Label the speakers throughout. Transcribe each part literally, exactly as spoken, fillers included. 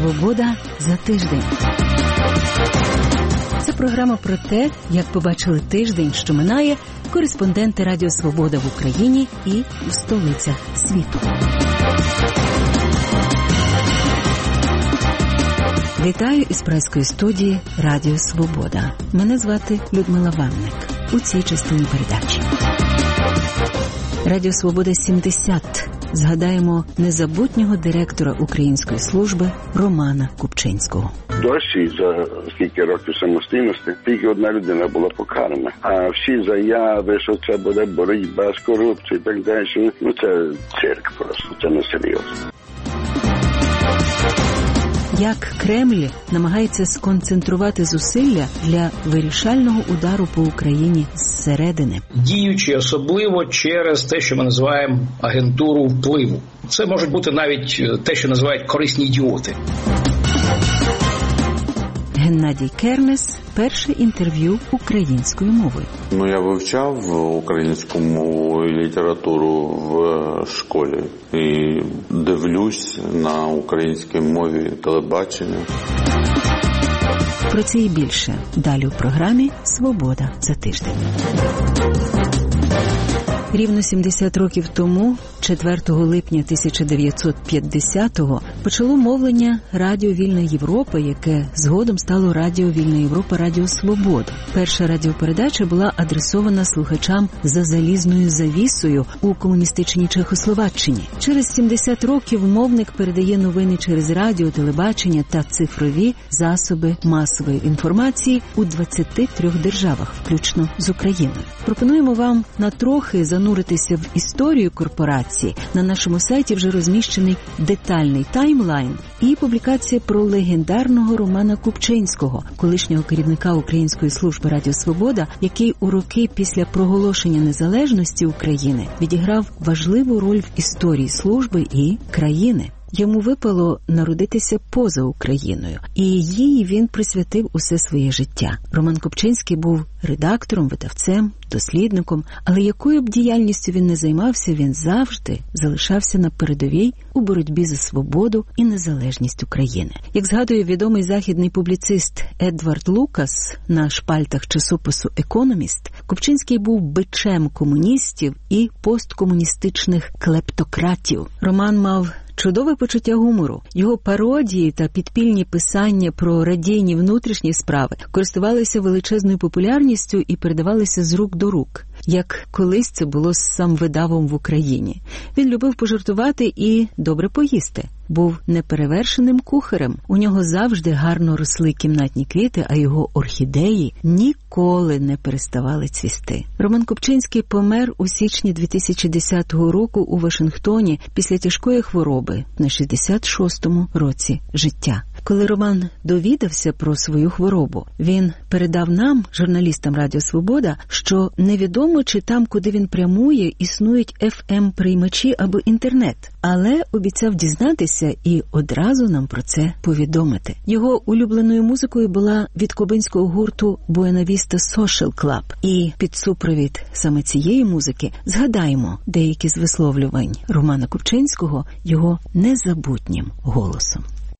Speaker 1: Свобода за тиждень. Це програма про те, як побачили тиждень, що минає, кореспонденти Радіо Свобода в Україні і в столицях світу. Вітаю із прайської студії Радіо Свобода. Мене звати Людмила Ванник. У цій частині передачі Радіо Свобода сімдесят. Згадаємо незабутнього директора української служби Романа Купчинського.
Speaker 2: Досі за скільки років самостійності тільки одна людина була покарана. А всі заяви, що це буде боротьба з корупцією і так далі, ну це цирк просто, це не серйозно.
Speaker 1: Як Кремль намагається сконцентрувати зусилля для вирішального удару по Україні зсередини.
Speaker 3: Діючи особливо через те, що ми називаємо агентуру впливу. Це можуть бути навіть те, що називають корисні ідіоти.
Speaker 1: Геннадій Кернес. Перше інтерв'ю українською мовою.
Speaker 4: Ну, я вивчав українську мову і літературу в школі. І дивлюсь на українській мові телебачення.
Speaker 1: Про це і більше далі у програмі «Свобода за тиждень». Рівно сімдесят років тому, четвертого липня тисяча дев'ятсот п'ятдесятого, почало мовлення Радіо Вільна Європа, яке згодом стало Радіо Вільна Європа Радіо Свобода. Перша радіопередача була адресована слухачам за залізною завісою у комуністичній Чехословаччині. Через сімдесят років мовник передає новини через радіо, телебачення та цифрові засоби масової інформації у двадцяти трьох державах, включно з Україною. Пропонуємо вам на трохи зануритися в історію корпорації. На нашому сайті вже розміщений детальний таймлайн і публікація про легендарного Романа Купчинського, колишнього керівника Української служби Радіо Свобода, який у роки після проголошення незалежності України відіграв важливу роль в історії служби і країни. Йому випало народитися поза Україною, і їй він присвятив усе своє життя. Роман Купчинський був редактором, видавцем, дослідником, але якою б діяльністю він не займався, він завжди залишався на передовій у боротьбі за свободу і незалежність України. Як згадує відомий західний публіцист Едвард Лукас на шпальтах часопису «Економіст», Купчинський був бичем комуністів і посткомуністичних клептократів. Роман мав чудове почуття гумору. Його пародії та підпільні писання про радійні внутрішні справи користувалися величезною популярністю і передавалися з рук до рук, як колись це було з самвидавом в Україні. Він любив пожартувати і добре поїсти. Був неперевершеним кухарем. У нього завжди гарно росли кімнатні квіти, а його орхідеї ніколи не переставали цвісти. Роман Купчинський помер у січні дві тисячі десятого року у Вашингтоні після тяжкої хвороби на шістдесят шостому році життя. Коли Роман довідався про свою хворобу, він передав нам, журналістам Радіо Свобода, що невідомо, чи там, куди він прямує, існують еф ем-приймачі або інтернет, але обіцяв дізнатися і одразу нам про це повідомити. Його улюбленою музикою була від кубинського гурту Buena Vista Social Club. І під супровід саме цієї музики згадаємо деякі з висловлювань Романа Купчинського його незабутнім голосом.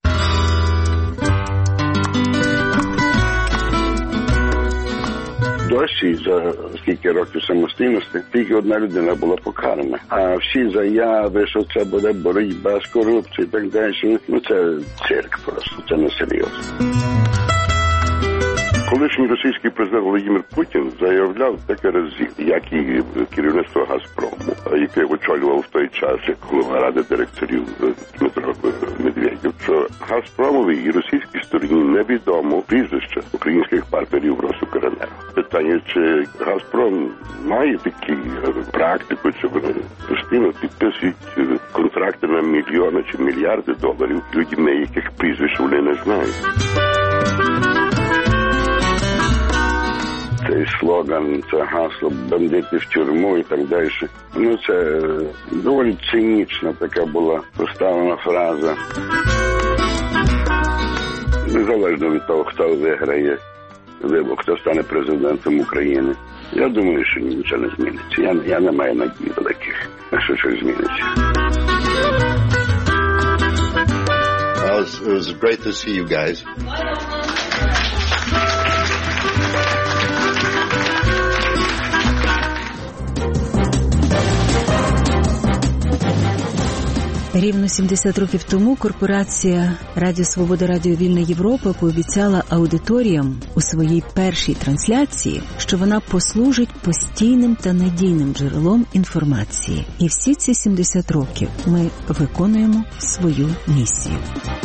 Speaker 2: Досі за скільки років самостійності тільки одна людина була покарана. А всі заяви, що це буде боротьба з корупцією і так далі, ну це цирк просто, це не серйозно. Колишній російський президент Володимир Путін заявляв таке разів, як і керівництво «Газпрому», яке очолював в той час як голова ради директорів Дмитро Медведєв, що «Газпромовій» і російській стороні невідомо прізвище українських партнерів «Росукренерго». Питання, чи «Газпром» має таку практику, чи вони постійно підписують контракти на мільйони чи мільярди доларів людьми, яких прізвищ вони не знають. Цей слоган, це гасло «бандити в тюрму» і так далі. Ну, це доволі цинічна така була поставлена фраза. Незалежно від того, хто виграє вибори, хто стане президентом України. Я думаю, що нічого не зміниться. Я, я не маю надії великих, що щось зміниться.
Speaker 5: was, it was great to see you guys.
Speaker 1: Рівно сімдесят років тому корпорація Радіо Свобода, Радіо Вільна Європа пообіцяла аудиторіям у своїй першій трансляції, що вона послужить постійним та надійним джерелом інформації. І всі ці сімдесят років ми виконуємо свою місію.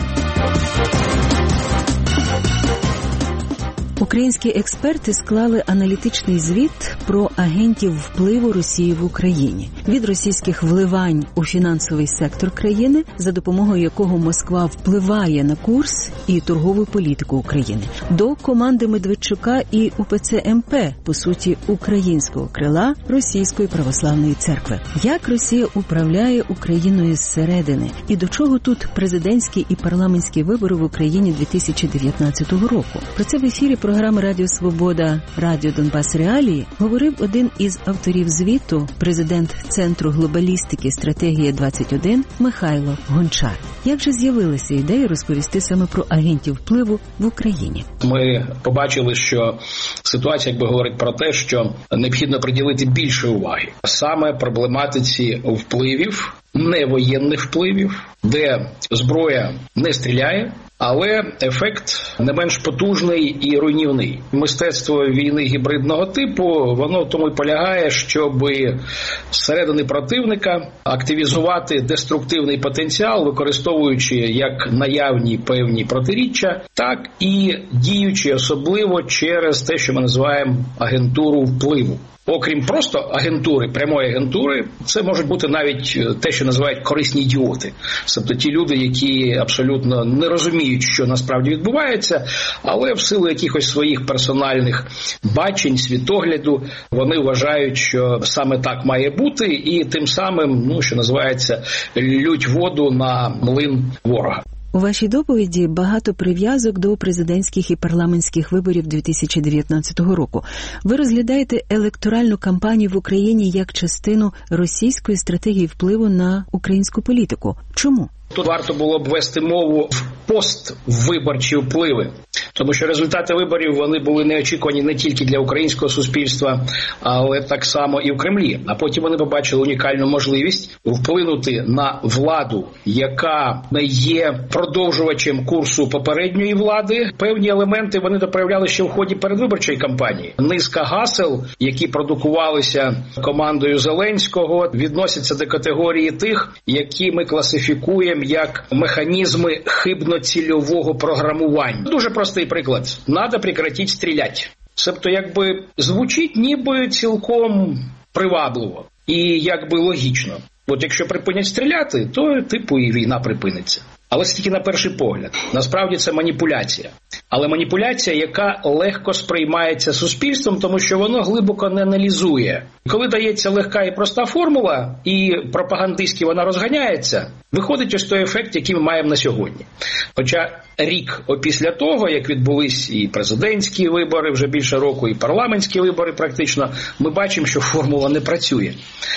Speaker 1: Українські експерти склали аналітичний звіт про агентів впливу Росії в Україні. Від російських вливань у фінансовий сектор країни, за допомогою якого Москва впливає на курс і торгову політику України, до команди Медведчука і УПЦ МП, по суті, українського крила Російської православної церкви. Як Росія управляє Україною зсередини? І до чого тут президентські і парламентські вибори в Україні дві тисячі дев'ятнадцятого року? Про це в ефірі програми Радіо Свобода, Радіо Донбас Реалії говорив один із авторів звіту, президент Центру глобалістики «Стратегія двадцять один» Михайло Гончар. Як же з'явилася ідея розповісти саме про агентів впливу в Україні?
Speaker 3: Ми побачили, що ситуація, якби говорить про те, що необхідно приділити більше уваги саме проблематиці впливів, невоєнних впливів, де зброя не стріляє, але ефект не менш потужний і руйнівний. Мистецтво війни гібридного типу, воно тому й полягає, щоб зсередини противника активізувати деструктивний потенціал, використовуючи як наявні певні протиріччя, так і діючи особливо через те, що ми називаємо агентуру впливу. Окрім просто агентури, прямої агентури, це можуть бути навіть те, що називають корисні ідіоти. Тобто ті люди, які абсолютно не розуміють, що насправді відбувається, але в силу якихось своїх персональних бачень, світогляду, вони вважають, що саме так має бути, і тим самим, ну, що називається, лють воду на млин ворога.
Speaker 1: У вашій доповіді багато прив'язок до президентських і парламентських виборів дві тисячі дев'ятнадцятого року. Ви розглядаєте електоральну кампанію в Україні як частину російської стратегії впливу на українську політику. Чому?
Speaker 3: Тут варто було б вести мову в поствиборчі впливи, тому що результати виборів, вони були неочікувані не тільки для українського суспільства, але так само і в Кремлі. А потім вони побачили унікальну можливість вплинути на владу, яка не є продовжувачем курсу попередньої влади. Певні елементи вони доправляли ще в ході передвиборчої кампанії. Низка гасел, які продукувалися командою Зеленського, відносяться до категорії тих, які ми класифікуємо як механізми хибно-цільового програмування. Дуже простий приклад. Надо прекратити стріляти. Тобто, якби звучить ніби цілком привабливо і якби логічно. От якщо припинять стріляти, то типу і війна припиниться. Але це тільки на перший погляд. Насправді це маніпуляція. Але маніпуляція, яка легко сприймається суспільством, тому що воно глибоко не аналізує. Коли дається легка і проста формула, і пропагандистськи вона розганяється, виходить ось той ефект, який ми маємо на сьогодні. Хоча рік опісля того, як відбулись і президентські вибори вже більше року, і парламентські вибори практично, ми бачимо, що формула не працює.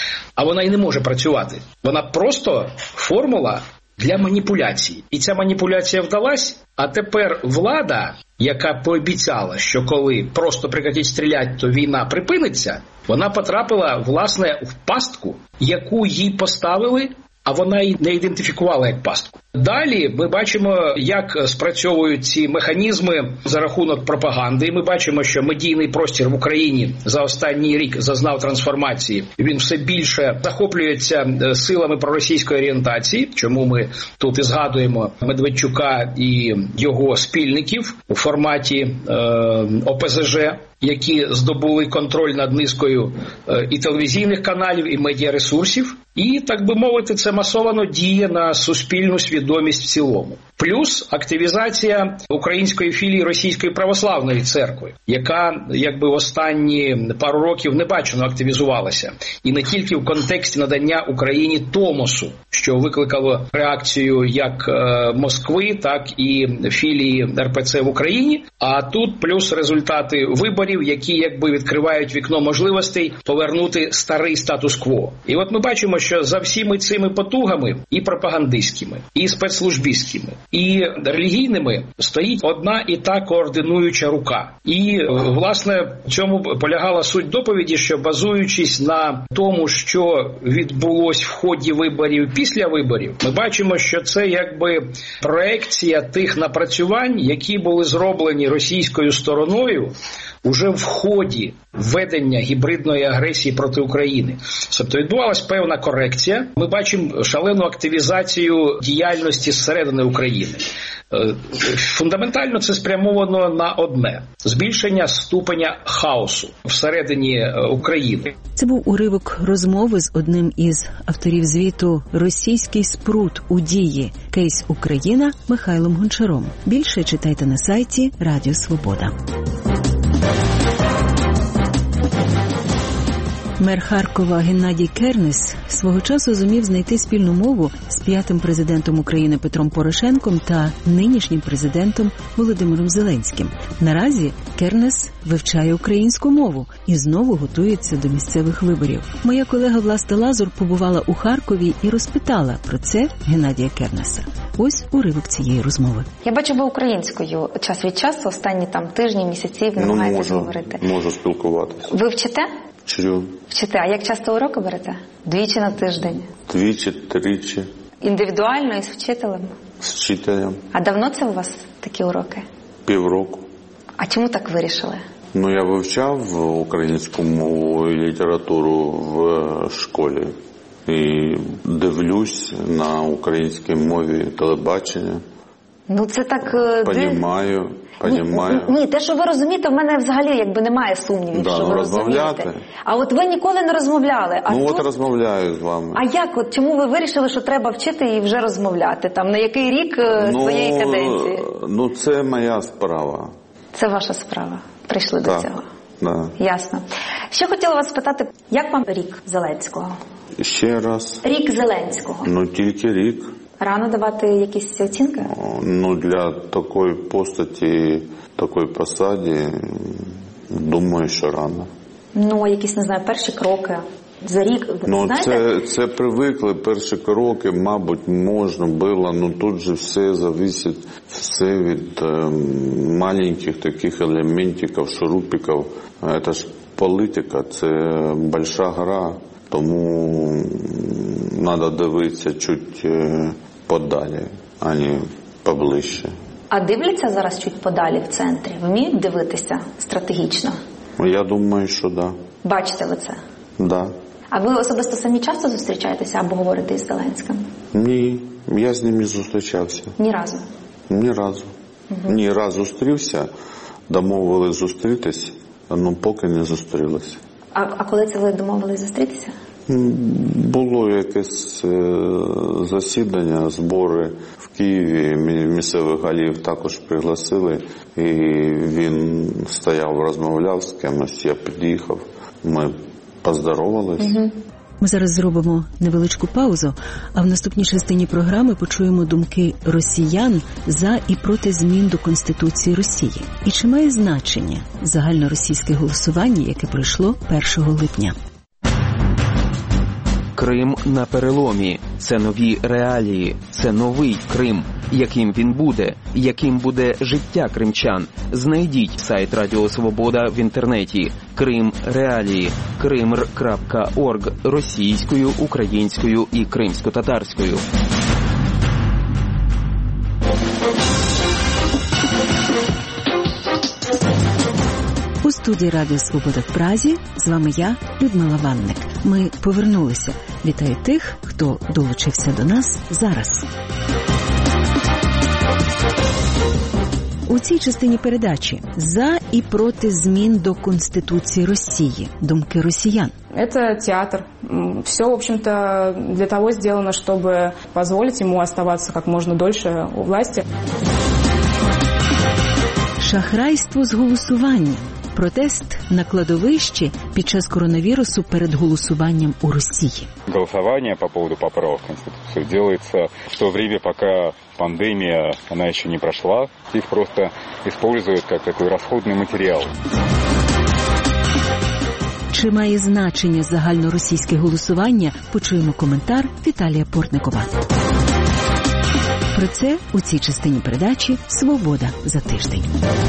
Speaker 3: А вона і не може працювати. Вона просто формула для маніпуляції. І ця маніпуляція вдалась, а тепер влада, яка пообіцяла, що коли просто прекратять стріляти, то війна припиниться, вона потрапила, власне, в пастку, яку їй поставили, а вона її не ідентифікувала як пастку. Далі ми бачимо, як спрацьовують ці механізми за рахунок пропаганди. Ми бачимо, що медійний простір в Україні за останній рік зазнав трансформації. Він все більше захоплюється силами проросійської орієнтації, чому ми тут і згадуємо Медведчука і його спільників у форматі е, О Пе Зе Же, які здобули контроль над низкою е, і телевізійних каналів, і медіаресурсів. І, так би мовити, це масовано діє на суспільну свідомість в цілому. Плюс активізація української філії Російської православної церкви, яка, якби, останні пару років небачено активізувалася. І не тільки в контексті надання Україні Томосу, що викликало реакцію як е, Москви, так і філії Ер Пе Це в Україні. А тут плюс результати виборів, які, якби, відкривають вікно можливостей повернути старий статус-кво. І от ми бачимо, що за всіми цими потугами і пропагандистськими, і спецслужбістськими, і релігійними стоїть одна і та координуюча рука. І, власне, в цьому полягала суть доповіді, що базуючись на тому, що відбулось в ході виборів, після виборів, ми бачимо, що це якби проекція тих напрацювань, які були зроблені російською стороною уже в ході ведення гібридної агресії проти України. Тобто відбувалась певна корекція. Ми бачимо шалену активізацію діяльності зсередини України. Фундаментально це спрямовано на одне – збільшення ступеня хаосу всередині України.
Speaker 1: Це був уривок розмови з одним із авторів звіту «Російський спрут у дії. Кейс Україна» Михайлом Гончаром. Більше читайте на сайті Радіо Свобода. Мер Харкова Геннадій Кернес свого часу зумів знайти спільну мову з п'ятим президентом України Петром Порошенком та нинішнім президентом Володимиром Зеленським. Наразі Кернес вивчає українську мову і знову готується до місцевих виборів. Моя колега Власта Лазур побувала у Харкові і розпитала про це Геннадія Кернеса. Ось уривок цієї розмови.
Speaker 6: Я бачу, ви українською час від часу, останні там тижні, місяців намагаєтесь
Speaker 4: ну,
Speaker 6: говорити.
Speaker 4: Можу спілкуватися.
Speaker 6: Ви вчите?
Speaker 4: Вчу.
Speaker 6: Вчите. А як часто уроки берете? Двічі на тиждень?
Speaker 4: Двічі, тричі.
Speaker 6: Індивідуально і з вчителем?
Speaker 4: З вчителем.
Speaker 6: А давно це у вас такі уроки?
Speaker 4: Півроку.
Speaker 6: А чому так вирішили?
Speaker 4: Ну, я вивчав українську мову і літературу в школі. І дивлюсь на українській мові телебачення.
Speaker 6: Ну, це так...
Speaker 4: Понімаю, понімаю.
Speaker 6: Ні, ні, те, що ви розумієте, в мене взагалі якби немає сумнівів,
Speaker 4: да,
Speaker 6: що ви розумієте. А от ви ніколи не розмовляли. А
Speaker 4: ну,
Speaker 6: тут...
Speaker 4: от розмовляю з вами.
Speaker 6: А як? От чому ви вирішили, що треба вчити і вже розмовляти? Там, на який рік ну, своєї каденції?
Speaker 4: Ну, це моя справа.
Speaker 6: Це ваша справа. Прийшли
Speaker 4: так,
Speaker 6: до цього.
Speaker 4: Да.
Speaker 6: Ясно. Ще хотіла вас спитати, як вам рік Зеленського?
Speaker 4: Ще раз.
Speaker 6: Рік Зеленського.
Speaker 4: Ну, тільки рік.
Speaker 6: Рано давати якісь оцінки?
Speaker 4: Ну, для такої постаті, такої посаді, думаю, що рано.
Speaker 6: Ну, якісь, не знаю, перші кроки за рік,
Speaker 4: ну,
Speaker 6: знаєте?
Speaker 4: Це, це привикли, перші кроки, мабуть, можна було, ну тут же все залежить, все від е, маленьких таких елементів, шурупиків. Це ж політика, це велика гра, тому треба дивитися чуть подалі, а не поближче.
Speaker 6: А дивляться зараз чуть подалі в центрі? Вміють дивитися стратегічно?
Speaker 4: Я думаю, що так. Да.
Speaker 6: Бачите ви це?
Speaker 4: Так. Да.
Speaker 6: А ви особисто самі часто зустрічаєтеся або говорите із Зеленським?
Speaker 4: Ні, я з ним не зустрічався.
Speaker 6: Ні разу?
Speaker 4: Ні разу. Угу. Ні разу зустрівся, домовились зустрітись, але поки не зустрілися.
Speaker 6: А, а коли це ви домовились зустрітися?
Speaker 4: Було якесь е, засідання, збори в Києві, місцевих голів також пригласили, і він стояв, розмовляв з кимось, я під'їхав, ми поздоровались.
Speaker 1: Угу. Ми зараз зробимо невеличку паузу, а в наступній частині програми почуємо думки росіян за і проти змін до Конституції Росії. І чи має значення загальноросійське голосування, яке пройшло першого липня?
Speaker 7: Крим на переломі. Це нові реалії. Це новий Крим. Яким він буде? Яким буде життя кримчан? Знайдіть сайт Радіо Свобода в інтернеті. Крим реалії. кримр крапка орг російською, українською і кримсько-татарською.
Speaker 1: У студії Радіо Свобода в Празі з вами я, Людмила Ванник. Ми повернулися. Вітаю тих, хто долучився до нас зараз. У цій частині передачі «За і проти змін до Конституції Росії. Думки росіян».
Speaker 8: Это театр. Все, в общем-то, для того сделано, чтобы позволить ему оставаться как можно дольше у власти.
Speaker 1: Шахрайство з голосуванням. Протест на кладовищі під час коронавірусу перед голосуванням у Росії.
Speaker 9: Голосование по поводу поправок в Конституцию делается в то время, пока пандемия, она еще не прошла. Их просто используют как такой расходный материал.
Speaker 1: Чи має значення загальноросійське голосування? Почуємо коментар Віталія Портникова. Про це у цій частині передачі «Свобода за тиждень».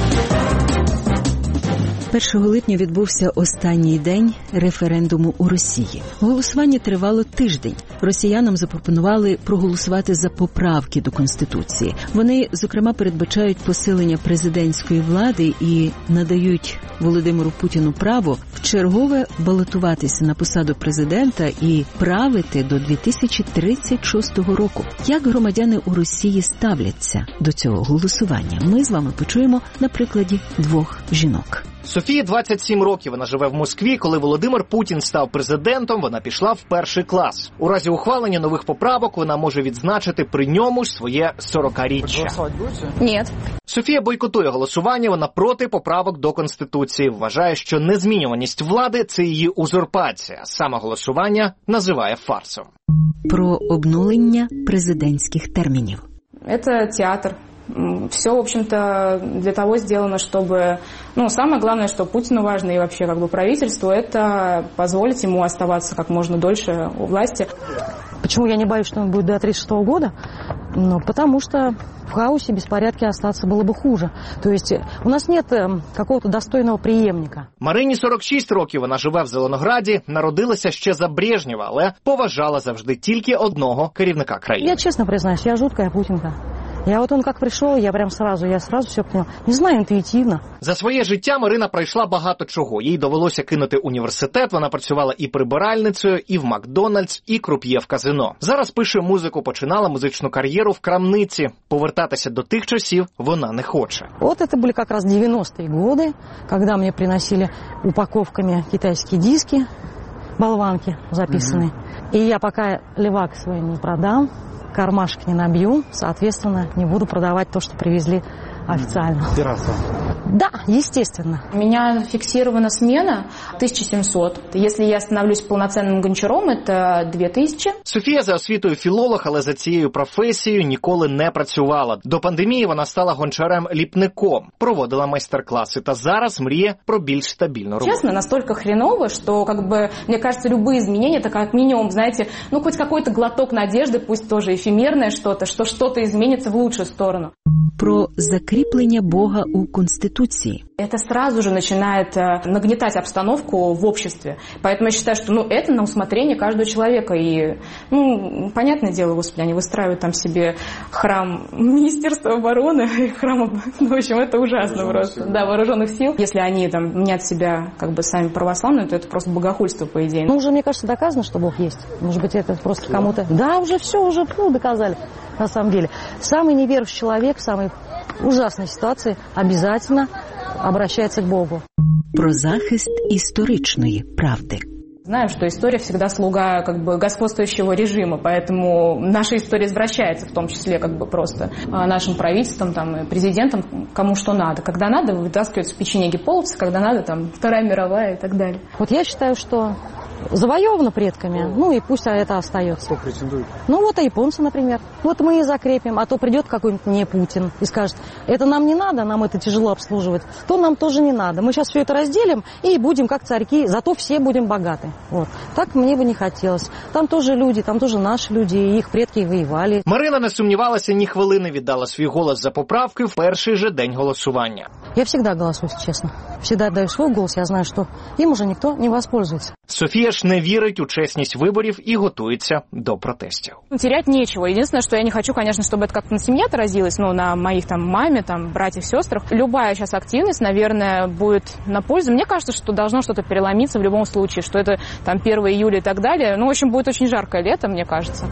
Speaker 1: першого липня відбувся останній день референдуму у Росії. Голосування тривало тиждень. Росіянам запропонували проголосувати за поправки до Конституції. Вони, зокрема, передбачають посилення президентської влади і надають Володимиру Путіну право вчергове балотуватися на посаду президента і правити до дві тисячі тридцять шостого року. Як громадяни у Росії ставляться до цього голосування? Ми з вами почуємо на прикладі двох жінок.
Speaker 10: Софії двадцять сім років, вона живе в Москві. Коли Володимир Путін став президентом, вона пішла в перший клас. У разі ухвалення нових поправок вона може відзначити при ньому ж своє сорокаріччя.
Speaker 8: Ні.
Speaker 10: Софія бойкотує голосування, вона проти поправок до Конституції. Вважає, що незмінюваність влади – це її узурпація. Саме голосування називає фарсом.
Speaker 1: Про обнулення президентських термінів.
Speaker 8: Це театр. Все, в общем-то, для того сделано, чтобы... Ну, самое главное, что Путину важно и вообще как бы правительству, это позволить ему оставаться как можно дольше у власти.
Speaker 11: Почему я не боюсь, что он будет до тридцать шестого года? Ну, потому что в хаосе, беспорядке остаться было бы хуже. То есть у нас нет какого-то достойного преемника.
Speaker 10: Марині сорок шість років, вона живе в Зеленограді, народилася ще за Брежнєва, але поважала завжди тільки одного керівника країни.
Speaker 11: Я честно признаюсь, я жуткая путинка. Я вот он как пришел, я прям сразу, я сразу все понял. Не знаю, інтуїтивно.
Speaker 10: За своє життя Марина пройшла багато чого. Їй довелося кинути університет, вона працювала і прибиральницею, і в Макдональдс, і круп'є в казино. Зараз пише музику, починала музичну кар'єру в крамниці. Повертатися до тих часів вона не хоче.
Speaker 11: Вот это были как раз девяностые годы, когда мне приносили упаковками китайские диски, болванки записанные. Mm-hmm. И я пока левак свой не продам, кармашек не набью, соответственно, не буду продавать то, что привезли официально.
Speaker 10: Пиратство.
Speaker 11: Да, естественно.
Speaker 8: У меня фиксирована смена тисяча сімсот. Если я становлюсь полноценным гончаром, это дві тисячі.
Speaker 10: Софія за освітою філолог, але за цією професією ніколи не працювала. До пандемії вона стала гончарем-ліпником, проводила майстер-класи та зараз мріє про більш стабільну роботу.
Speaker 8: Честно, настолько хреново, что, как бы, мне кажется, любые изменения, это как минимум, знаете, ну, хоть какой-то глоток надежды, пусть тоже эфемерное что-то, что что-то изменится в лучшую сторону.
Speaker 1: Про закріплення Бога у Конституції.
Speaker 8: Это сразу же начинает нагнетать обстановку в обществе. Поэтому я считаю, что ну, это на усмотрение каждого человека. И, ну, понятное дело, господи, они выстраивают там себе храм Министерства обороны, храм, ну, в общем, это ужасно просто. Да, вооруженных сил. Если они там мнят себя как бы сами православными, то это просто богохульство, по идее.
Speaker 11: Ну, уже, мне кажется, доказано, что Бог есть. Может быть, это просто кому-то... Да, уже все, уже ну, доказали, на самом деле. Самый неверующий человек в самой ужасной ситуации обязательно обращается к Богу.
Speaker 1: Про захист історичної правди.
Speaker 8: Знаем, что история всегда слуга как бы господствующего режима, поэтому наша история извращается, в том числе как бы просто нашим правительством, там, президентом, кому что надо. Когда надо, вытаскиваются печенеги половцы, когда надо, там, Вторая мировая и так далее.
Speaker 11: Вот я считаю, что завоевано предками, ну и пусть это остается.
Speaker 9: Кто претендует?
Speaker 11: Ну вот, а японцы, например. Вот мы и закрепим, а то придет какой-нибудь не Путин и скажет, это нам не надо, нам это тяжело обслуживать, то нам тоже не надо. Мы сейчас все это разделим и будем как царьки, зато все будем богаты. Вот. Так мне бы не хотелось. Там тоже люди, там тоже наши люди, и их предки воевали.
Speaker 10: Марина не сумнівалася ні хвилини, віддала свій голос за поправки в перший же день голосування.
Speaker 11: Я всегда голосую, честно. Всегда отдаю свой голос, я знаю, что им уже никто не воспользуется.
Speaker 10: Софія ж не вірить у чесність виборів і готується до протестів.
Speaker 8: Терять нечего. Единственное, что я не хочу, конечно, чтобы это как-то на семье отразилось, ну, на моих там маме, там, братьях, сестрах. Любая сейчас активность, наверное, будет на пользу. Мне кажется, что должно что-то переломиться в любом случае, что это там первого июля и так далее. Ну, в общем, будет очень жаркое лето, мне кажется.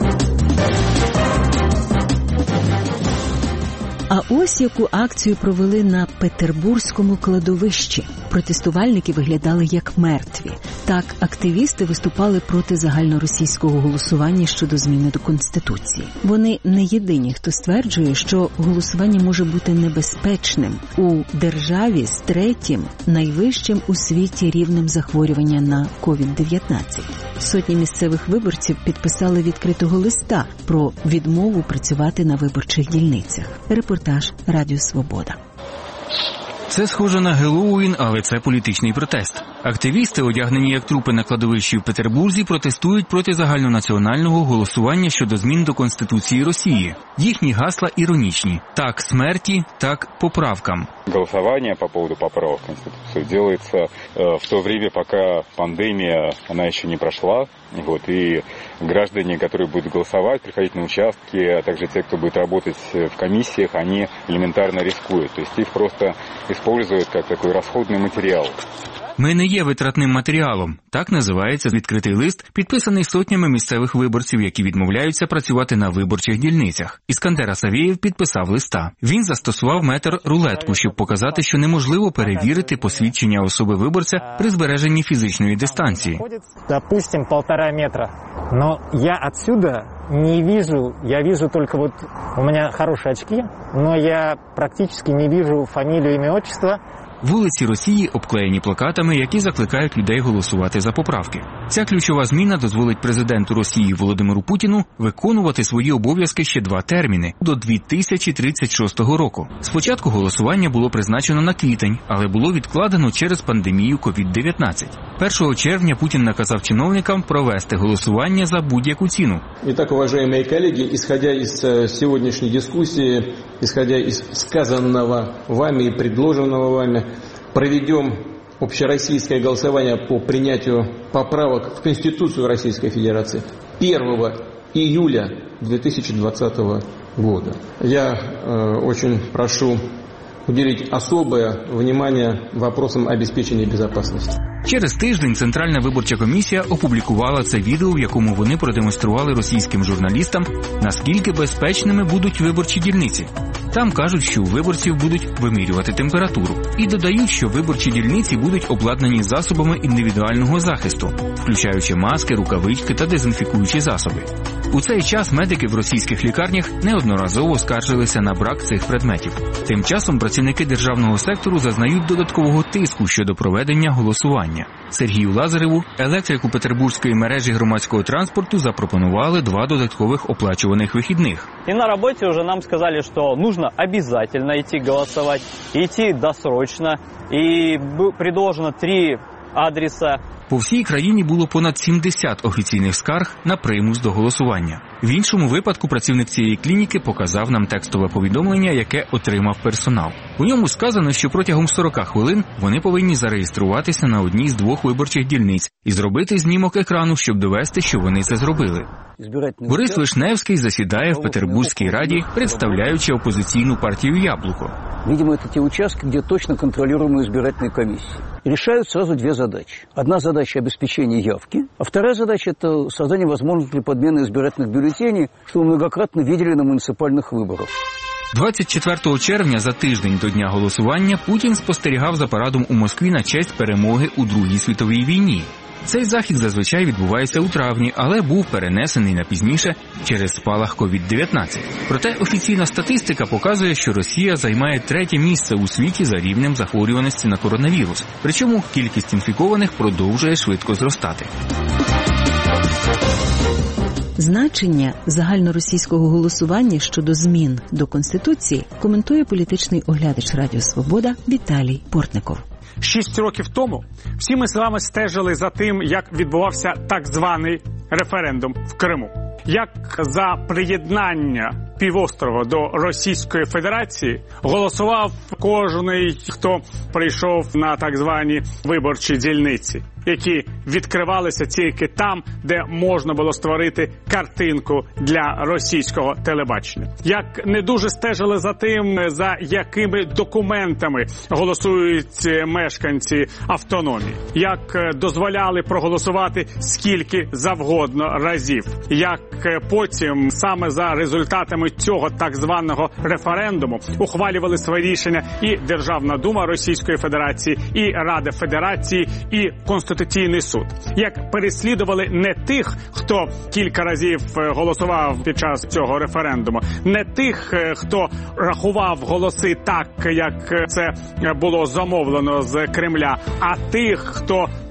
Speaker 1: А ось яку акцію провели на Петербурзькому кладовищі. Протестувальники виглядали як мертві. Так, активісти виступали проти загальноросійського голосування щодо зміни до Конституції. Вони не єдині, хто стверджує, що голосування може бути небезпечним у державі з третім, найвищим у світі рівнем захворювання на ковід дев'ятнадцять. Сотні місцевих виборців підписали відкритого листа про відмову працювати на виборчих дільницях. Репортаж Радіо Свобода.
Speaker 12: Це схоже на Геловуін, але це політичний протест. Активісти, одягнені як трупи на кладовищі в Петербурзі, протестують проти загальнонаціонального голосування щодо змін до Конституції Росії. Їхні гасла іронічні. Так смерті, так поправкам.
Speaker 9: Голосование по поводу поправок в Конституцию делается э, в то время, пока пандемия, она еще не прошла. Вот, и граждане, которые будут голосовать, приходить на участки, а также те, кто будет работать в комиссиях, они элементарно рискуют. То есть их просто используют как такой расходный материал.
Speaker 12: Ми не є витратним матеріалом. Так називається відкритий лист, підписаний сотнями місцевих виборців, які відмовляються працювати на виборчих дільницях. Іскандер Асавєєв підписав листа. Він застосував метр-рулетку, щоб показати, що неможливо перевірити посвідчення особи виборця при збереженні фізичної дистанції.
Speaker 13: Допустим, полтора метра. Но я отсюда не вижу, я вижу только вот, у меня хорошие очки, но я практически не вижу фамилию, имя, отчество.
Speaker 12: Вулиці Росії обклеєні плакатами, які закликають людей голосувати за поправки. Ця ключова зміна дозволить президенту Росії Володимиру Путіну виконувати свої обов'язки ще два терміни – до дві тисячі тридцять шостого року. Спочатку голосування було призначено на квітень, але було відкладено через пандемію ковід дев'ятнадцять. першого червня Путін наказав чиновникам провести голосування за будь-яку ціну.
Speaker 14: Итак, уважаемые коллеги, исходя из сегодняшней дискуссии, исходя из сказанного вами и предложенного вами, проведем общероссийское голосование по принятию поправок в Конституцию Российской Федерации первого июля две тысячи двадцатого года. Я э, очень прошу уделить особое внимание вопросам обеспечения безопасности.
Speaker 12: Через тиждень Центральна виборча комісія опублікувала це відео, в якому вони продемонстрували російським журналістам, наскільки безпечними будуть виборчі дільниці. Там кажуть, що у виборців будуть вимірювати температуру. І додають, що виборчі дільниці будуть обладнані засобами індивідуального захисту, включаючи маски, рукавички та дезінфікуючі засоби. У цей час медики в російських лікарнях неодноразово скаржилися на брак цих предметів. Тим часом працівники державного сектору зазнають додаткового тиску щодо проведення голосування. Сергію Лазареву, електрику петербурзької мережі громадського транспорту, запропонували два додаткових оплачуваних вихідних.
Speaker 15: І на роботі вже нам сказали, що потрібно обов'язково йти голосувати, йти досрочно, і предложено три адреса.
Speaker 12: По всій країні було понад сімдесят офіційних скарг на примус до голосування. В іншому випадку працівник цієї клініки показав нам текстове повідомлення, яке отримав персонал. У ньому сказано, що протягом сорок хвилин вони повинні зареєструватися на одній з двох виборчих дільниць і зробити знімок екрану, щоб довести, що вони це зробили. Борис Вишневський засідає в Петербурзькій раді, представляючи опозиційну партію «Яблуко».
Speaker 16: Видимо, это те участки, где точно контролируемые избирательные комиссии. Решают сразу две задачи. Одна задача – обеспечение явки, а вторая задача – это создание возможности для подмены избирательных бюллетеней, что мы многократно видели на муниципальных выборах.
Speaker 12: двадцять четвертого червня, за тиждень до дня голосування, Путін спостерігав за парадом у Москві на честь перемоги у Другій світовій війні. Цей захід зазвичай відбувається у травні, але був перенесений на пізніше через спалах ковід дев'ятнадцять. Проте офіційна статистика показує, що Росія займає третє місце у світі за рівнем захворюваності на коронавірус. Причому кількість інфікованих продовжує швидко зростати.
Speaker 1: Значення загальноросійського голосування щодо змін до Конституції коментує політичний оглядач Радіо Свобода Віталій Портников.
Speaker 17: Шість років тому всі ми з вами стежили за тим, як відбувався так званий референдум в Криму. Як за приєднання півострова до Російської Федерації голосував кожний, хто прийшов на так звані виборчі дільниці, які відкривалися тільки там, де можна було створити картинку для російського телебачення. Як не дуже стежили за тим, за якими документами голосують мешканці автономії. Як дозволяли проголосувати скільки завгодно разів. Як потім саме за результатами цього так званого референдуму ухвалювали свої рішення і Державна дума Російської Федерації, і Рада Федерації, і Конституційний суд. Як переслідували не тих, хто кілька разів голосував під час цього референдуму, не тих, хто рахував голоси так, як це було замовлено з Кремля, а тих, хто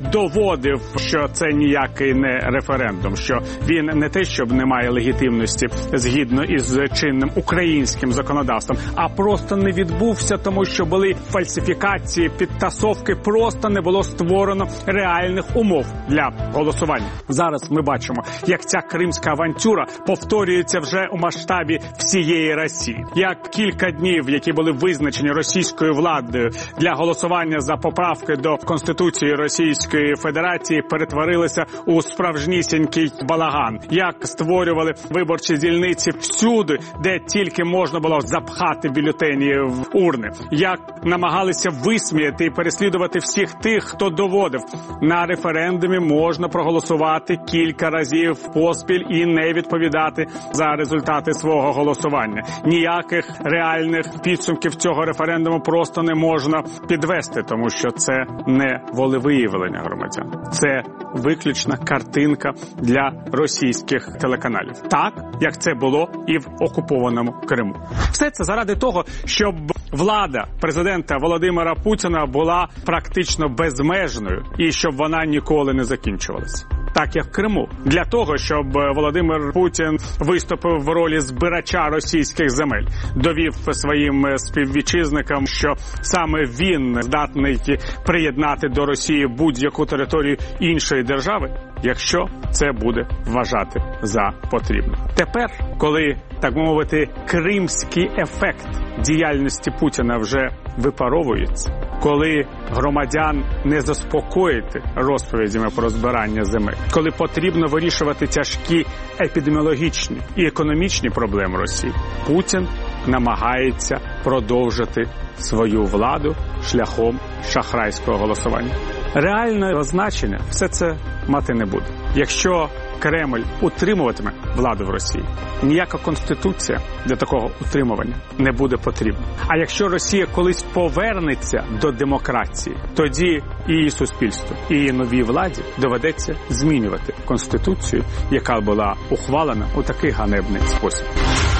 Speaker 17: доводив, що це ніякий не референдум, що він не те, щоб не має легітимності згідно із чинним українським законодавством, а просто не відбувся, тому що були фальсифікації, підтасовки, просто не було створено реальних умов для голосування. Зараз ми бачимо, як ця кримська авантюра повторюється вже у масштабі всієї Росії. Як кілька днів, які були визначені російською владою для голосування за поправки до Конституції Російської Федерації, перетворилися у справжнісінький балаган. Як створювали виборчі дільниці всюди, де тільки можна було запхати бюлетені в урни. Як намагалися висміяти і переслідувати всіх тих, хто доводив, на референдумі можна проголосувати кілька разів поспіль і не відповідати за результати свого голосування. Ніяких реальних підсумків цього референдуму просто не можна підвести, тому що це не волевиявлення громадян. Це виключна картинка для російських телеканалів. Так, як це було і в окупованому Криму. Все це заради того, щоб влада президента Володимира Путіна була практично безмежною і щоб вона ніколи не закінчувалася. Так, як в Криму. Для того, щоб Володимир Путін виступив в ролі збирача російських земель, довів своїм співвітчизникам, що саме він здатний приєднати до Росії будь-яку територію іншої держави, якщо це буде вважати за потрібне. Тепер, коли, так би мовити, кримський ефект діяльності Путіна вже випаровується, коли громадян не заспокоїти розповідями про збирання земель, коли потрібно вирішувати тяжкі епідеміологічні і економічні проблеми Росії, Путін намагається продовжити свою владу шляхом шахрайського голосування. Реального значення все це мати не буде. Якщо Кремль утримуватиме владу в Росії, ніяка конституція для такого утримування не буде потрібна. А якщо Росія колись повернеться до демократії, тоді і її суспільству, і її новій владі доведеться змінювати конституцію, яка була ухвалена у такий ганебний спосіб.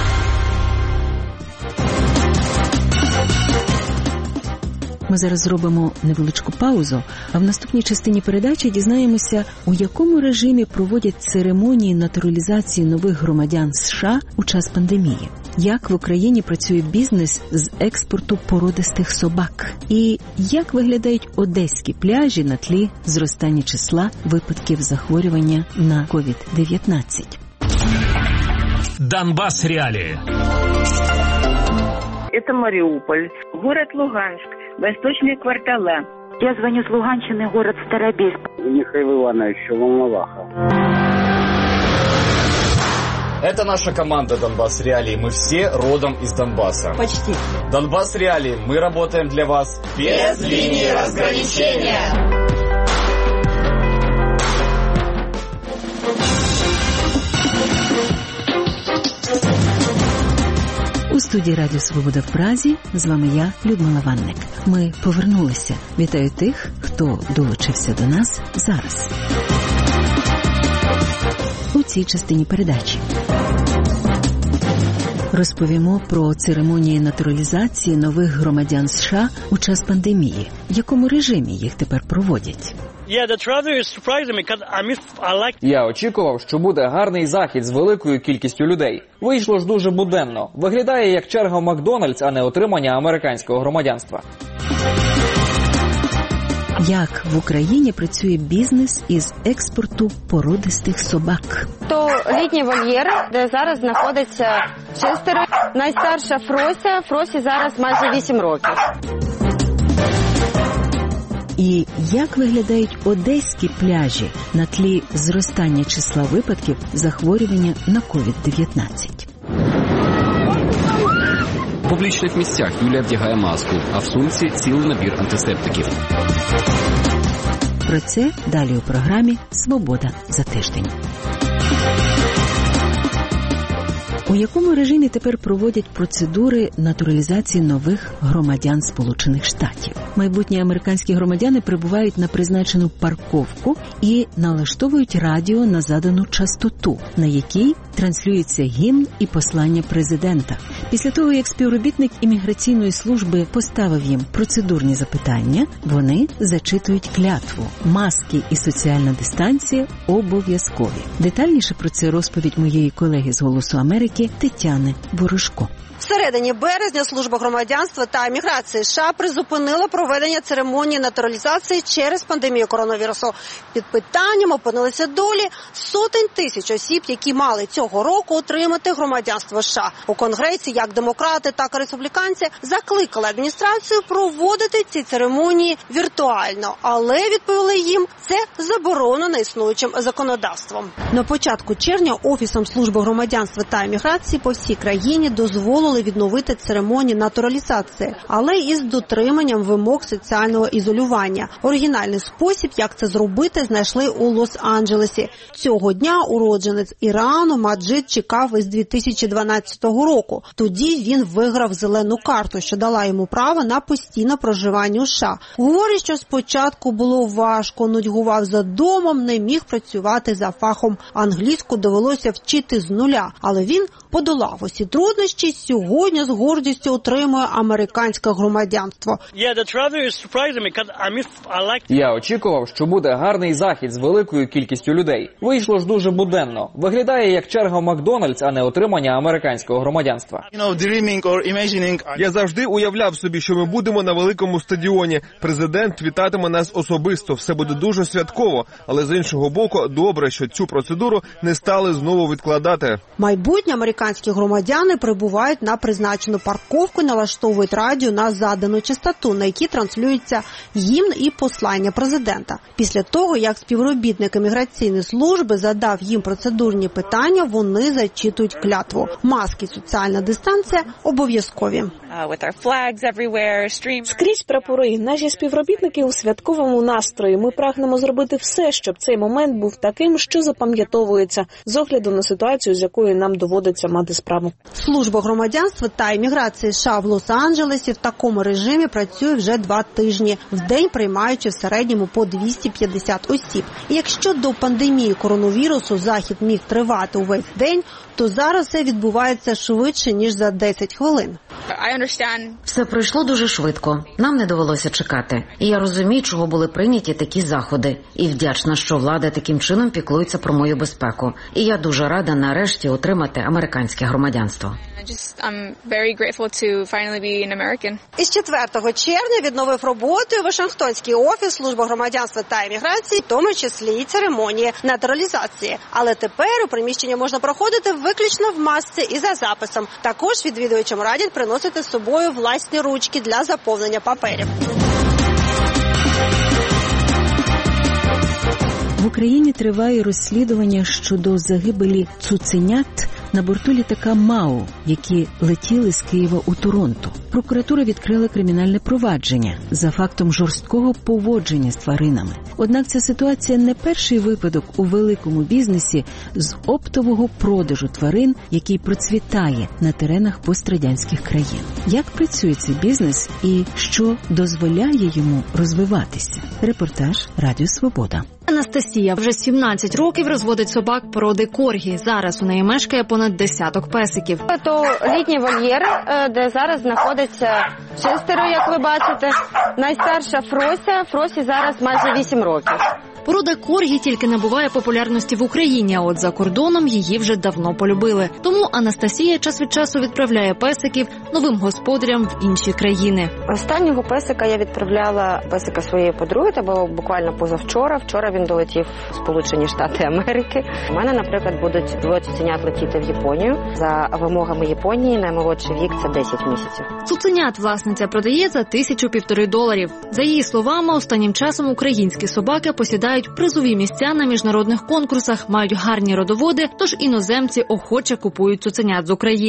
Speaker 1: Ми зараз зробимо невеличку паузу, а в наступній частині передачі дізнаємося, у якому режимі проводять церемонії натуралізації нових громадян США у час пандемії, як в Україні працює бізнес з експорту породистих собак і як виглядають одеські пляжі на тлі зростання числа випадків захворювання на ковід дев'ятнадцять.
Speaker 18: Донбасс реалии.
Speaker 19: Это Мариуполь, город Луганск, восточные квартала.
Speaker 20: Я звоню с Луганщины, город Старобельск.
Speaker 21: Михаил Иванович, Волноваха.
Speaker 22: Это наша команда «Донбасс Реалии». Мы все родом из Донбасса.
Speaker 20: Почти.
Speaker 22: «Донбасс Реалии». Мы работаем для вас без линии разграничения.
Speaker 1: У студії Радіо Свобода в Празі з вами я, Людмила Ванник. Ми повернулися. Вітаю тих, хто долучився до нас зараз. У цій частині передачі розповімо про церемонії натуралізації нових громадян США у час пандемії. В якому режимі їх тепер проводять?
Speaker 23: Я очікував, що буде гарний захід з великою кількістю людей. Вийшло ж дуже буденно. Виглядає як черга в Макдональдс, а не отримання американського громадянства.
Speaker 1: Як в Україні працює бізнес із експорту породистих собак?
Speaker 24: То літній вольєр, де зараз знаходиться шестеро. Найстарша Фрося, Фросі зараз майже вісім років.
Speaker 1: І як виглядають одеські пляжі на тлі зростання числа випадків захворювання на ковід дев'ятнадцять?
Speaker 25: В публічних місцях Юлія вдягає маску, а в сумці цілий набір антисептиків.
Speaker 1: Про це далі у програмі «Свобода за тиждень». У якому режимі тепер проводять процедури натуралізації нових громадян Сполучених Штатів? Майбутні американські громадяни прибувають на призначену парковку і налаштовують радіо на задану частоту, на якій транслюється гімн і послання президента. Після того, як співробітник імміграційної служби поставив їм процедурні запитання, вони зачитують клятву. Маски і соціальна дистанція обов'язкові. Детальніше про це розповідь моєї колеги з «Голосу Америки» Тетяни Ворожко.
Speaker 2: В середині березня Служба громадянства та міграції США призупинила проведення церемонії натуралізації через пандемію коронавірусу. Під питанням опинилися долі сотень тисяч осіб, які мали цього року отримати громадянство США. У Конгресі як демократи, так і республіканці закликали адміністрацію проводити ці церемонії віртуально, але відповіли їм, це заборонено існуючим законодавством. На початку червня Офісом Служби громадянства та міграції по всій країні дозволили відновити церемонії натуралізації, але із дотриманням вимог соціального ізолювання. Оригінальний спосіб, як це зробити, знайшли у Лос-Анджелесі. Цього дня уродженець Ірану Маджид чекав із дві тисячі дванадцятого року. Тоді він виграв зелену карту, що дала йому право на постійне проживання у США. Говорить, що спочатку було важко, нудьгував за домом, не міг працювати за фахом. Англійську довелося вчити з нуля, але він подолав усі труднощі, сьогодні з гордістю отримує американське громадянство.
Speaker 23: Я очікував, що буде гарний захід з великою кількістю людей. Вийшло ж дуже буденно. Виглядає як черга в Макдональдс, а не отримання американського громадянства.
Speaker 3: Я завжди уявляв собі, що ми будемо на великому стадіоні. Президент вітатиме нас особисто. Все буде дуже святково. Але з іншого боку, добре, що цю процедуру не стали знову відкладати.
Speaker 2: Майбутні американські громадяни прибувають на призначену парковку і налаштовують радіо на задану частоту, на якій транслюється гімн і послання президента. Після того, як співробітник імміграційної служби задав їм процедурні питання, вони зачитують клятву. Маски і соціальна дистанція обов'язкові.
Speaker 5: Скрізь прапори. Наші співробітники у святковому настрої. Ми прагнемо зробити все, щоб цей момент був таким, що запам'ятовується, з огляду на ситуацію, з якою нам доводиться мати справу.
Speaker 2: Служба громадянства та імміграції США в Лос-Анджелесі в такому режимі працює вже два тижні, в день приймаючи в середньому по двісті п'ятдесят осіб. І якщо до пандемії коронавірусу захід міг тривати увесь день, то зараз все відбувається швидше, ніж за десять хвилин.
Speaker 6: Все пройшло дуже швидко. Нам не довелося чекати. І я розумію, чого були прийняті такі заходи. І вдячна, що влада таким чином піклується про мою безпеку. І я дуже рада нарешті отримати американське громадянство.
Speaker 2: Із четвертого червня відновив роботу Вашингтонський офіс Служби громадянства та імміграції, в тому числі і церемонії натуралізації. Але тепер у приміщення можна проходити виключно в масці і за записом. Також відвідувачам радять приносити з собою власні ручки для заповнення паперів.
Speaker 1: В Україні триває розслідування щодо загибелі цуценят на борту літака МАУ, які летіли з Києва у Торонто. Прокуратура відкрила кримінальне провадження за фактом жорсткого поводження з тваринами. Однак ця ситуація не перший випадок у великому бізнесі з оптового продажу тварин, який процвітає на теренах пострадянських країн. Як працює цей бізнес і що дозволяє йому розвиватися? Репортаж Радіо Свобода.
Speaker 18: Анастасія вже сімнадцять років розводить собак породи коргі. Зараз у неї мешкає понад десяток песиків.
Speaker 24: Це літній вольєр, де зараз знаходиться шестеро, як ви бачите. Найстарша Фрося. Фросі зараз майже вісім років.
Speaker 18: Порода коргі тільки набуває популярності в Україні, а от за кордоном її вже давно полюбили. Тому Анастасія час від часу відправляє песиків новим господарям в інші країни.
Speaker 24: Останнього песика я відправляла песика своєї подруги, це було буквально позавчора. Вчора він долетів в Сполучені Штати Америки. У мене, наприклад, будуть двоє цуценят летіти в Японію. За вимогами Японії наймолодший вік – це десять місяців.
Speaker 18: Цуценят власниця продає за тисячу-півтори доларів. За її словами, останнім часом українські собаки посідають призові місця на міжнародних конкурсах, мають гарні родоводи, тож іноземці охоче купують цуценят з України.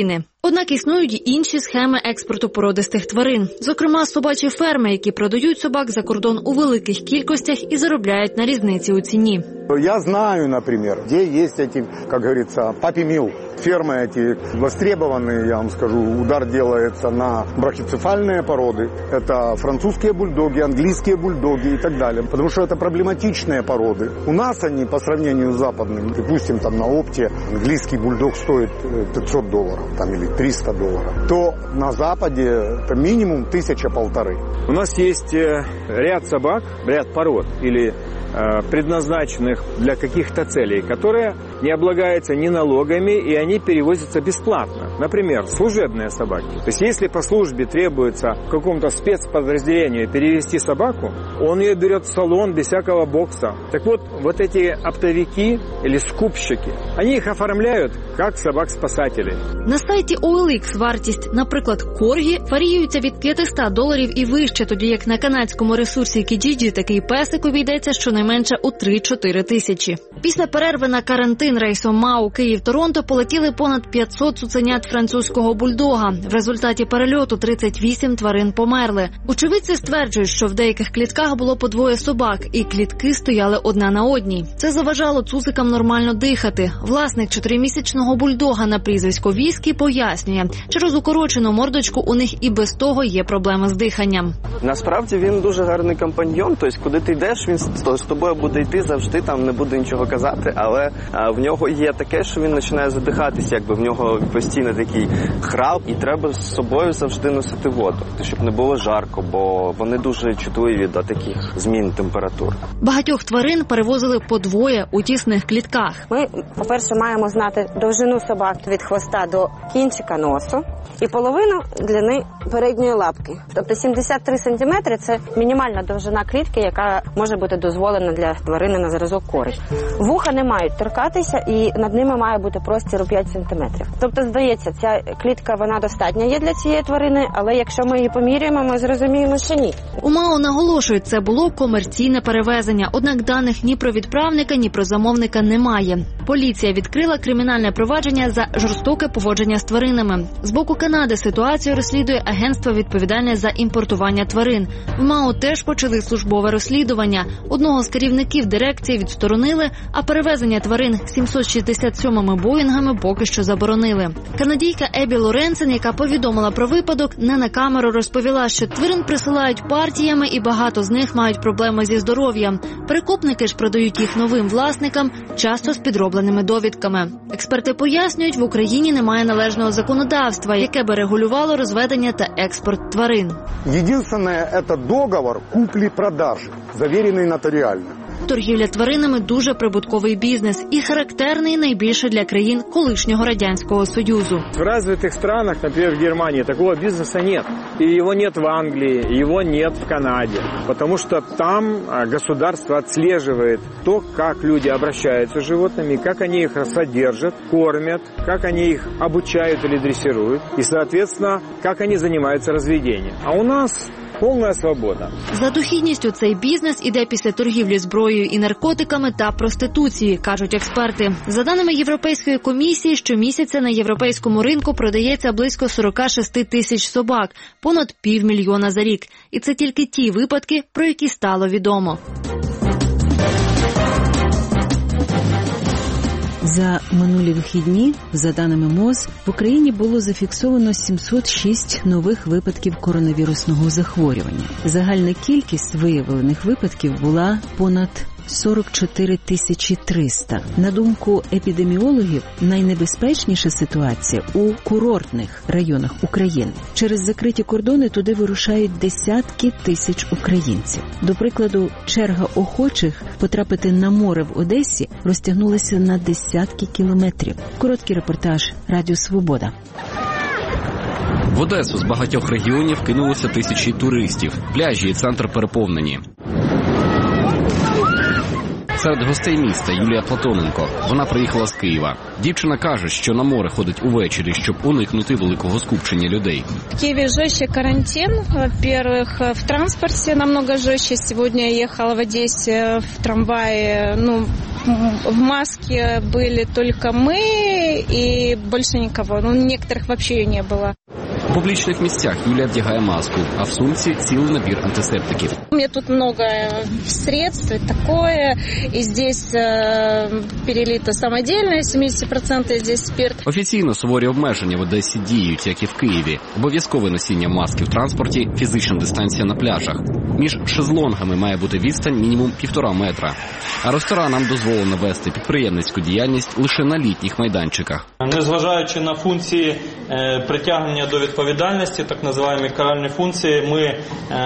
Speaker 18: Однак існують й інші схеми експорту породистих тварин. Зокрема, собачі ферми, які продають собак за кордон у великих кількостях і заробляють на різниці у ціні.
Speaker 4: Я знаю, например, где есть эти, как говорится, папи-мил. Фермы эти востребованные, я вам скажу, удар делается на брахицефальные породы. Это французские бульдоги, английские бульдоги и так далее. Потому что это проблематичные породы. У нас они, по сравнению с западным, допустим, там на опте английский бульдог стоит пятьсот долларов там, или триста долларов, то на Западе это минимум тысяча-полторы.
Speaker 7: У нас есть ряд собак, ряд пород или предназначенных для каких-то целей, которые не облагаются ни налогами, и они перевозятся бесплатно. Например, служебные собаки. То есть, если по службе требуется в каком-то спецподразделению перевести собаку, он ее берет в салон без всякого бокса. Так вот, вот эти оптовики или скупщики, они их оформляют как собак-спасателей.
Speaker 18: На сайті о ел ікс вартість, наприклад, коргі, варіюється від п'ятсот доларів і вище, тоді як на канадському ресурсі Kijiji такий песик обійдеться щонайменше у три-чотири тисячі. Після перерви на карантин рейсом МАУ Київ-Торонто полетіли понад п'ятсот цуценят французького бульдога. В результаті перельоту тридцять вісім тварин померли. Очевидці стверджують, що в деяких клітках було по двоє собак, і клітки стояли одна на одній. Це заважало цуцикам нормально дихати. Власник чотиримісячного бульдога на прізвисько Віскі пояснює, через укорочену мордочку у них і без того є проблеми з диханням.
Speaker 8: Насправді він дуже гарний компаньйон, тобто куди ти йдеш, він з тобою буде йти завжди, там не буде нічого казати, але а, в нього є таке, що він починає задихатися, якби в нього постійно такий храп, і треба з собою завжди носити воду, щоб не було жарко, бо вони дуже чутливі до таких змін температур.
Speaker 18: Багатьох тварин перевозили по двоє у тісних клітках.
Speaker 24: Ми, по-перше, маємо знати довжину собак від хвоста до кінчика носу і половину длини передньої лапки. Тобто сімдесят три сантиметри – це мінімальна довжина клітки, яка може бути дозволена для тварини на зразок кори. Вуха не мають торкатися, і над ними має бути простір у п'ять сантиметрів. Тобто, здається, ця клітка, вона достатня є для цієї тварини, але якщо ми її поміряємо, ми зрозуміємо, що ні.
Speaker 18: У МАУ наголошують, це було комерційне перевезення, однак даних ні про відправника, ні про замовника немає. Поліція відкрила кримінальне провадження за жорстоке поводження з тваринами. З боку Канади ситуацію розслідує агентство відповідальне за імпортування тварин. В МАУ теж почали службове розслідування. Одного з керівників дирекції відсторонили, а перевезення тварин сімсот шістдесят сьомими боїнгами поки що заборонили. Канадійка Ебі Лоренсен, яка повідомила про випадок, не на камеру розповіла, що тварин присилають партіями і багато з них мають проблеми зі здоров'ям. Перекупники ж продають їх новим власникам, часто з підробленими довідками. Експерти пояснюють, в Україні немає належного законодавства, яке би регулювало розведення та експорт тварин.
Speaker 4: Єдине – це договор куплі-продажі, завірений нотаріально.
Speaker 18: Торгівля тваринами – дуже прибутковий бізнес і характерний найбільше для країн колишнього Радянського Союзу.
Speaker 7: В розвитих странах, наприклад, в Германії, такого бізнесу нет. И его нет в Англии, его нет в Канаде. Потому что там государство отслеживает то, как люди обращаются с животными, как они их содержат, кормят, как они их обучают или дрессируют. И, соответственно, как они занимаются разведением. А у нас повна свобода.
Speaker 18: За дохідністю цей бізнес іде після торгівлі зброєю і наркотиками та проституції, кажуть експерти. За даними Європейської комісії, щомісяця на європейському ринку продається близько сорок шість тисяч собак, понад півмільйона за рік. І це тільки ті випадки, про які стало відомо.
Speaker 1: За минулі вихідні, за даними МОЗ, в Україні було зафіксовано сімсот шість нових випадків коронавірусного захворювання. Загальна кількість виявлених випадків була понад сорок чотири тисячі триста. На думку епідеміологів, найнебезпечніша ситуація у курортних районах України. Через закриті кордони туди вирушають десятки тисяч українців. До прикладу, черга охочих потрапити на море в Одесі розтягнулася на десятки кілометрів. Короткий репортаж Радіо Свобода.
Speaker 25: В Одесу з багатьох регіонів кинулося тисячі туристів. Пляжі і центр переповнені. Серед гостей міста Юлія Платоненко. Вона приїхала з Києва. Дівчина каже, що на море ходить увечері, щоб уникнути великого скупчення людей.
Speaker 9: В Киеве жестче карантин. Во-первых, в транспорте намного жестче. Сегодня я ехала в Одессе в трамвае. Ну, в маске были только мы и больше никого. Ну, некоторых вообще ее не было.
Speaker 25: У публічних місцях Юлія вдягає маску, а в сумці цілий набір антисептиків.
Speaker 9: У меня тут много средств и такое. И здесь э, перелито самодельное, сімдесят відсотків здесь спирт.
Speaker 25: Офіційно суворі обмеження в Одесі діють, як і в Києві. Обов'язкове носіння маски в транспорті, фізична дистанція на пляжах. Між шезлонгами має бути відстань мінімум півтора метра. А ресторанам дозволено вести підприємницьку діяльність лише на літніх майданчиках.
Speaker 10: Незважаючи на функції е, притягнення до відповідальності, так називаємо каральні функції, ми е,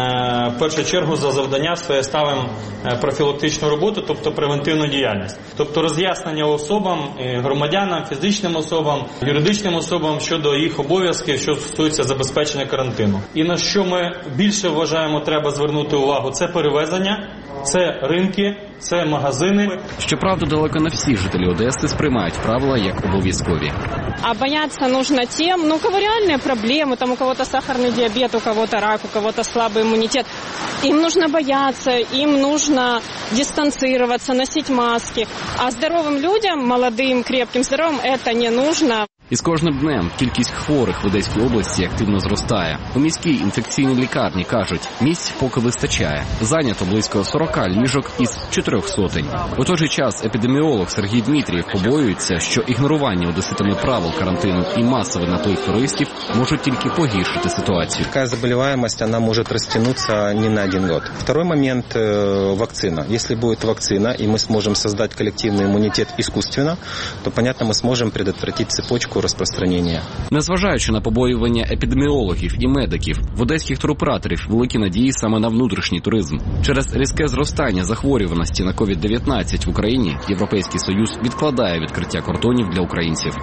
Speaker 10: в першу чергу за завдання своє ставимо профілактичну роботу, тобто превентивну діяльність. Тобто роз'яснення особам, громадянам, фізичним особам, юридичним особам щодо їх обов'язків, що стосується забезпечення карантину. І на що ми більше вважаємо треба звернути увагу, це перевезення, це ринки, це магазини.
Speaker 25: Щоправда, далеко не всі жителі Одеси сприймають правила як обов'язкові.
Speaker 9: А бояться нужно тем, ну, у кого реальные проблемы, там у кого-то сахарный диабет, у кого-то рак, у кого-то слабый иммунитет. Им нужно бояться, им нужно дистанцироваться, носить маски. А здоровым людям, молодым, крепким, здоровым, это не нужно.
Speaker 25: І з кожним днем кількість хворих в Одеській області активно зростає. У міській інфекційній лікарні кажуть, місць поки вистачає. Зайнято близько сорок ліжок із чотирьох сотень. У той же час епідеміолог Сергій Дмитрієв побоюється, що ігнорування одеситами правил карантину і масовий наплив туристів можуть тільки погіршити ситуацію.
Speaker 11: Така заболіваність, вона може розтягнутися не на один год. Второй момент – вакцина. Якщо буде вакцина, і ми зможемо створити колективний імунітет іскусственно, то, понятно, ми зможемо предотвратити цепочку розпространення.
Speaker 25: Незважаючи на побоювання епідеміологів і медиків, в одеських туроператорів великі надії саме на внутрішній туризм. Через різке зростання захворюваності на ковід дев'ятнадцять в Україні Європейський Союз відкладає відкриття кордонів для українців.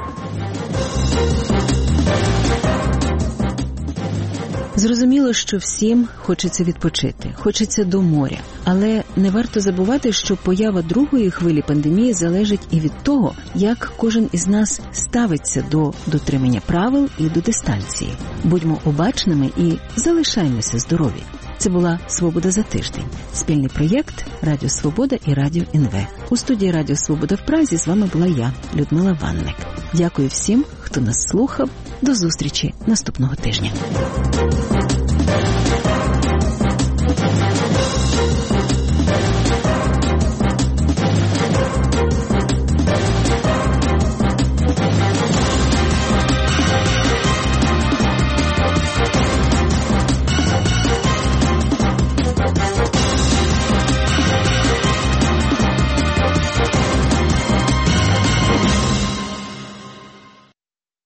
Speaker 1: Зрозуміло, що всім хочеться відпочити, хочеться до моря. Але не варто забувати, що поява другої хвилі пандемії залежить і від того, як кожен із нас ставиться до дотримання правил і до дистанції. Будьмо обачними і залишаймося здорові. Це була «Свобода за тиждень» – спільний проєкт «Радіо Свобода» і «Радіо ен ве». У студії «Радіо Свобода» в Празі з вами була я, Людмила Ванник. Дякую всім, хто нас слухав. До зустрічі наступного тижня.